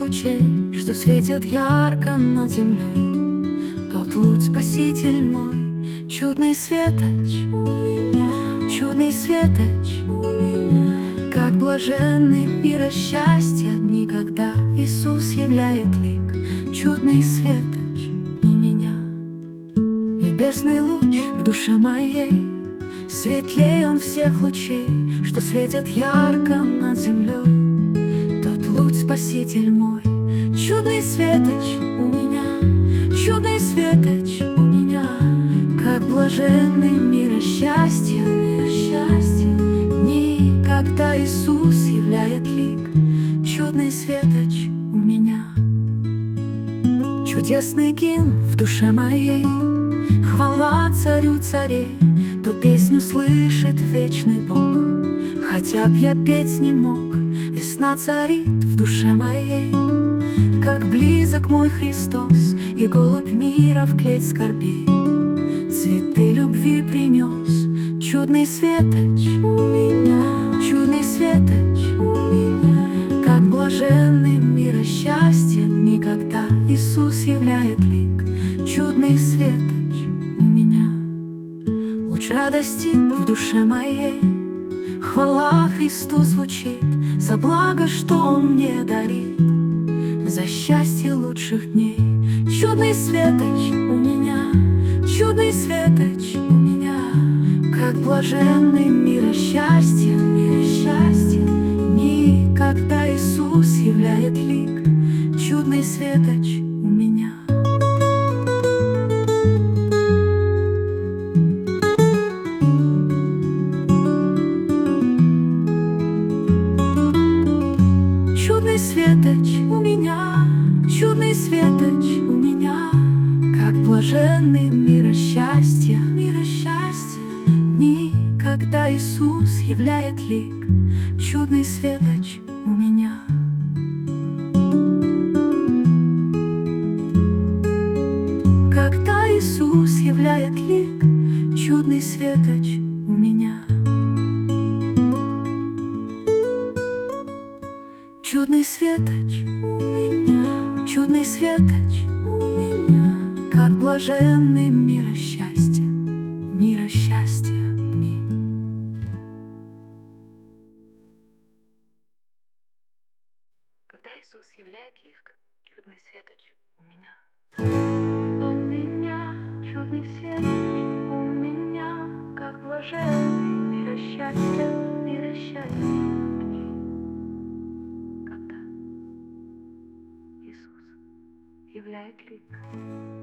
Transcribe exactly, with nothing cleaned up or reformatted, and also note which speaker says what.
Speaker 1: лучей, что светит ярко над землей. Тот луч, Спаситель мой, чудный светоч, чудный светоч, как блаженный мира счастья дни, когда Иисус являет лик. Чудный светоч и меня, небесный луч в душе моей, светлее он всех лучей, что светят ярко над землей. Тот луч, Спаситель мой, чудный светоч у меня, чудный светоч у меня, как блаженный мира счастья, мира счастья, никогда Иисус являет лик. Чудный светоч у меня, чудесный гимн в душе моей, хвала царю царей. Ту песню слышит вечный Бог, хотя б я петь не мог. Весна царит в душе моей, как близок мой Христос, и голубь мира в клеть скорбей цветы любви принес. Чудный светоч у меня, чудный светоч у меня, как блаженный мира счастья никогда Иисус являет лик. Чудный светоч у меня, луч радости в душе моей, хвала Христу звучит за благо, что Он мне дарит, за счастье лучших дней. Чудный светоч у меня, чудный светоч у меня, как блаженный мира счастья, мира счастья, никогда Иисус являет лик. Чудный светоч у меня. Чудный светоч у меня, чудный светоч у меня, как блаженный мира счастья, мира счастья, никогда Иисус являет лик. Чудный светоч у меня. Когда Иисус являет лик, чудный светоч у меня. Чудный светоч у меня, чудный светоч у меня, как блаженный мира счастья, мира счастья дни. Когда Иисус являет лик, чудный светоч у меня. У меня чудный светоч у меня, как блаженный мира счастья, мира счастья. Являет лик.